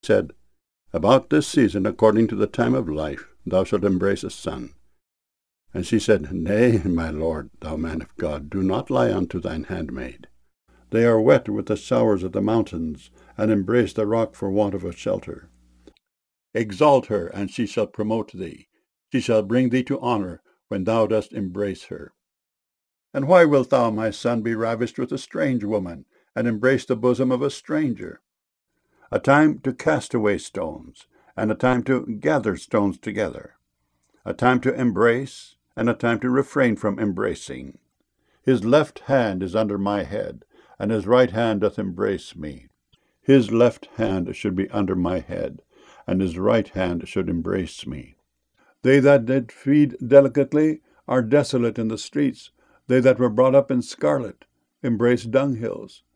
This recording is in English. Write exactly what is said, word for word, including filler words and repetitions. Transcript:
said, About this season, according to the time of life, thou shalt embrace a son. And she said, Nay, my lord, thou man of God, do not lie unto thine handmaid. They are wet with the showers of the mountains, and embrace the rock for want of a shelter. Exalt her, and she shall promote thee. She shall bring thee to honour when thou dost embrace her. And why wilt thou, my son, be ravished with a strange woman, and embrace the bosom of a stranger? A time to cast away stones, and a time to gather stones together. A time to embrace, and a time to refrain from embracing. His left hand is under my head, and his right hand doth embrace me. His left hand should be under my head, and his right hand should embrace me. They that did feed delicately are desolate in the streets. They that were brought up in scarlet embrace dunghills.